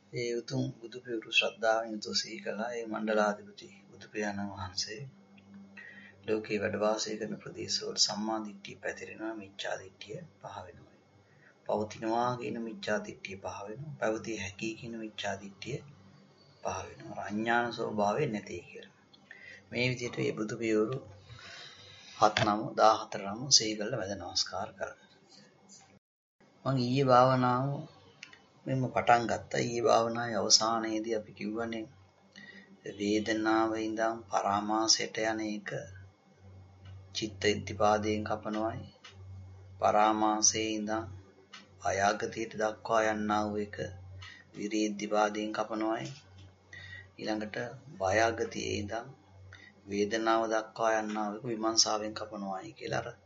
ඒ උතුම් බුදු පියුරු ශ්‍රද්ධාවෙන් යුතුව සිහි කළා. ඒ මණ්ඩලාධිපති බුදු පියාණන් වහන්සේ ලෝකේ වැඩ වාසය කරන ප්‍රදේශවල සම්මා දිට්ඨිය පැතිරෙනවා, මිච්ඡා දිට්ඨිය පහ වෙනවා. පවතිනවා කියන මිච්ඡා දිට්ඨිය පහ වෙනවා. පැවතිය හැකි කියන මිච්ඡා දිට්ඨිය පහ වෙනවා. අඥාන ස්වභාවය නැති කියලා. මේ විදිහට මේ බුදු පියවරු 14 නම සිහි කරලා වැඳ නමස්කාර කරනවා. මම ඊයේ භාවනාව මෙන්න පටන් ගත්තා. ඊයේ භාවනාවේ අවසානයේදී අපි කිව්වනේ වේදනාව ඉඳන් පරාමාසයට යන එක චිත්ත ඉද්ධිපාදයෙන් කපනවායි. පරාමාසයේ ඉඳන් අයාගතියට දක්වා යන්නා වූ එක විරී ඉද්ධිපාදයෙන් කපනවායි. ඊළඟට බයාගතියේ ඉඳන් වේදනාව දක්වා යන්නා වූ එක විමර්ශාවෙන් කපනවායි කියලා අර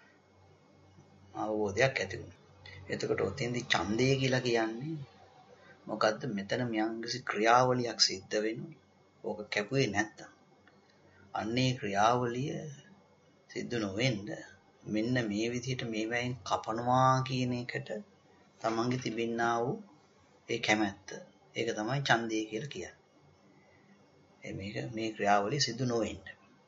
අවබෝධයක් ඇති වුණා. එතකොට ඔතෙන්දී ඡන්දය කියලා කියන්නේ මොකද්ද? මෙතන මියංගසි ක්‍රියාවලියක් සිද්ධ වෙනවා. ඕක කැපුවේ නැත්තම්. අන්නේ ක්‍රියාවලිය සිද්ධ නොවෙන්න මෙන්න මේ විදිහට මේවයින් කපනවා කියන එකට තමන්ගේ තිබෙනා වූ ඒ කැමැත්ත. ඒක තමයි ඡන්දය කියලා කියන්නේ. මේ ක්‍රියාවලිය සිදු නොවෙන්න.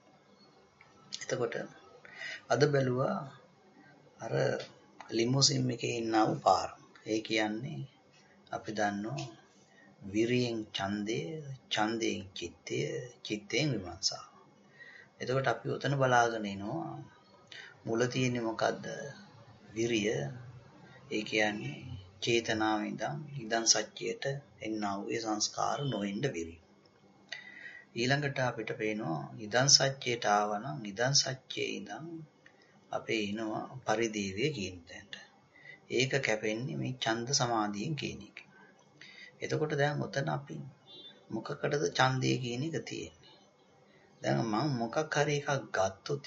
එතකොට අද බැලුවා අර ලිමෝසින් එකේ ඉන්නා වූ පාර. ඒ කියන්නේ අපි දන්නවා විරියෙන් ඡන්දය, ඡන්දයෙන් චිත්තය, චිත්තයෙන් විමර්ශාව. එතකොට අපි උතන බලාගෙන ඉනවා මුල තියෙන්නේ මොකද්ද? විරිය. ඒ කියන්නේ චේතනාව ඉඳන් සත්‍යයට එන්නා වූ ඒ සංස්කාර නොවෙන්න විරිය. ඊළඟට අපිට පේනවා ඉදන් සත්‍යයට ආවනම් ඉදන් සත්‍යයේ ඉඳන් අපේ එනවා පරිදේවය කියන තැනට. ඒක කැපෙන්නේ මේ ඡන්ද සමාධියෙන් කියන එක. එතකොට දැන් උතන අපි මොකකටද ඡන්දය කියන එක තියෙන්නේ. දැන් මම මොකක් හරි එකක් ගත්තොත්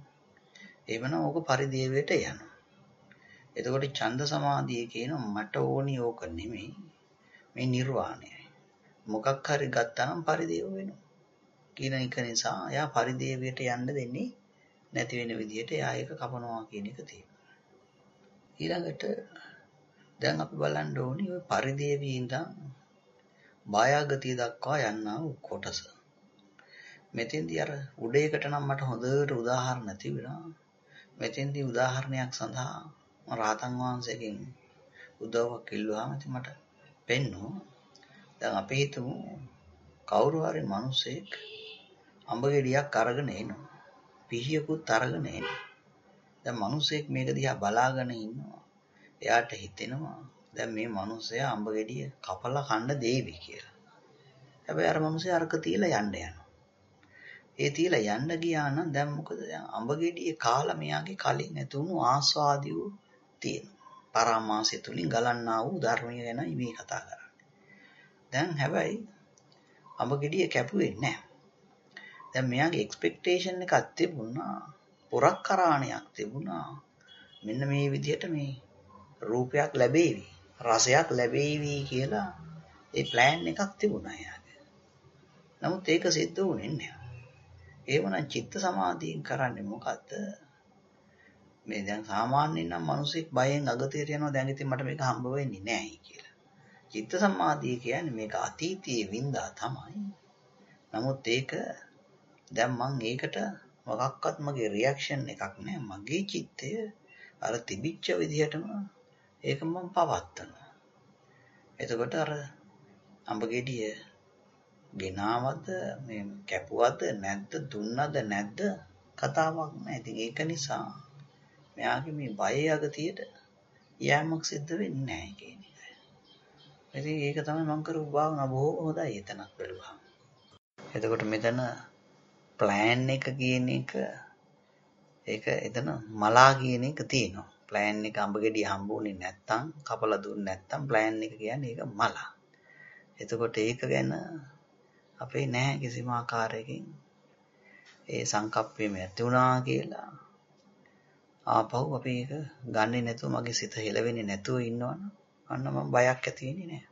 එවනම් ඕක පරිදේවයට යනවා. එතකොට ඡන්ද සමාධිය කියන මට ඕනි ඕක නෙමෙයි මේ නිර්වාණයයි. මොකක් හරි ගත්තාම පරිදේව වෙනවා. කියන එක නිසා එයා පරිදේවයට යන්න දෙන්නේ නැති වෙන විදිහට එයා ඒක කපනවා කියන එක තියෙනවා. ඊළඟට දැන් අපි බලන්න ඕනි ওই පරිදේවී ඉඳන් බායාගතිය දක්වා යන්නා වූ කොටස. මෙතෙන්දී අර උඩේකට නම් මට හොඳට උදාහරණ තිබුණා. මෙතෙන්දී උදාහරණයක් සඳහා රහතන් වහන්සේගෙන් උදව්වක් ඉල්ලුවාම ඉතින් මට පෙන්නුවා. දැන් අපි හිතමු කවුරු හරි මිනිසෙක් අඹ ගෙඩියක් අරගෙන එනවා. පිහියකුත් අරගෙන එනවා. දැන් මිනිසෙක් මේක දිහා බලාගෙන ඉන්නවා. එයාට හිතෙනවා දැන් මේ මිනිසයා අඹ ගෙඩිය කපලා කන්න දෙවි කියලා. හැබැයි අර මිනිසයා අරක තියලා යන්න යනවා. ඒ තියලා යන්න ගියා නම් දැන් මොකද? දැන් අඹ ගෙඩියේ කාලා මෙයාගේ කලින් ඇතුණු ආස්වාදියු තියෙනවා. පරාමාසය තුලින් ගලන්නා වූ ධර්මය ගැන මේ කතා කරන්නේ. දැන් හැබැයි අඹ ගෙඩිය කැපුවේ නැහැ. දැන් මෙයාගේ එක්ස්පෙක්ටේෂන් එකක් තිබුණා. පොරක්කරාණයක් තිබුණා. මෙන්න මේ විදිහට මේ රූපයක් ලැබෙවි, රසයක් ලැබෙවි කියලා ඒ ප්ලෑන් එකක් තිබුණා එයාගේ. නමුත් ඒක සිද්ධ වුණේ නැහැ. ඒවනම් චිත්ත සමාධියෙන් කරන්නේ මොකද්ද? මේ දැන් සාමාන්‍යයෙන් නම් මිනිස්සෙක් බයෙන් අගතියට යනවා දැන් ඉතින් මට මේක හම්බ වෙන්නේ නැහැ කියලා. චිත්ත සමාධිය කියන්නේ මේක අතීතයේ වින්දා තමයි. නමුත් ඒක දැන් මම ඒකට මොකක්වත් මගේ රියැක්ෂන් එකක් නැහැ. මගේ චිත්තය අර තිබිච්ච විදිහටම ඒක මම පවත්නවා. එතකොට අර අඹ ගෙඩිය ගෙනාවද මේ කැපුවද නැද්ද දුන්නද නැද්ද කතාවක් නැහැ. ඉතින් ඒක නිසා මෙයාගේ මේ බය යගතියට යෑමක් සිද්ධ වෙන්නේ නැහැ කියන එක. ඉතින් ඒක තමයි මම කරපු භාවනාව බොහොම හොඳයි එතනක් බලුවා. එතකොට මෙතන ප්ලෑන් එක කියන එක ඒක එතන මලා කියන එක තියෙනවා. ප්ලෑන් එක අඹ ගෙඩිය හම්බුනේ නැත්තම් කපලා දුන්නේ නැත්තම් ප්ලෑන් එක කියන්නේ ඒක මලා. එතකොට ඒක ගැන අපේ නැහැ කිසිම ආකාරයකින් ඒ සංකප්පෙම ඇති වුණා කියලා ආපහු අපි ඒක ගන්නෙ නැතුව මගේ සිත හෙලවෙන්නේ නැතුව ඉන්නවනම් අන්න මම බයක් ඇති වෙන්නේ නැහැ.